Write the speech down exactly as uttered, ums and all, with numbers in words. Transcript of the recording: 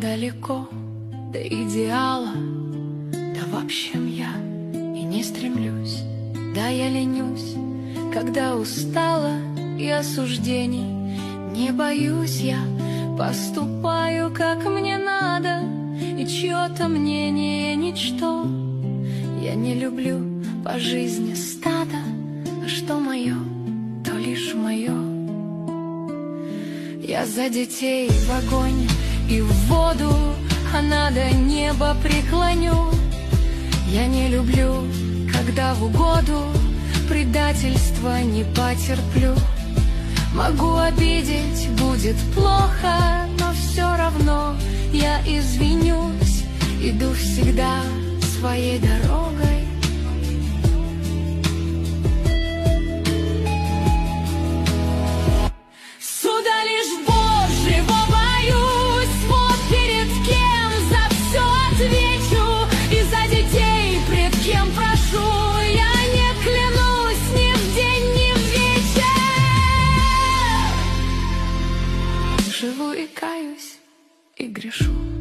далеко до идеала. Да в общем я и не стремлюсь, да я ленюсь, когда устала и осуждений. Не боюсь, я поступаю, как мне надо, и чье-то мнение ничто. Я не люблю по жизни стадо, а что мое, то лишь мое. Я за детей в огонь и в воду, а надо небо преклоню. Я не люблю, когда в угоду предательства не потерплю. Могу обидеть, будет плохо, но все равно я извинюсь. Иду всегда своей дорогой. Суда лишь Божьего боюсь, вот перед кем за все отвечу. И за детей пред кем прошу, я не клянусь ни в день, ни в вечер. Живу и каюсь, и грешу.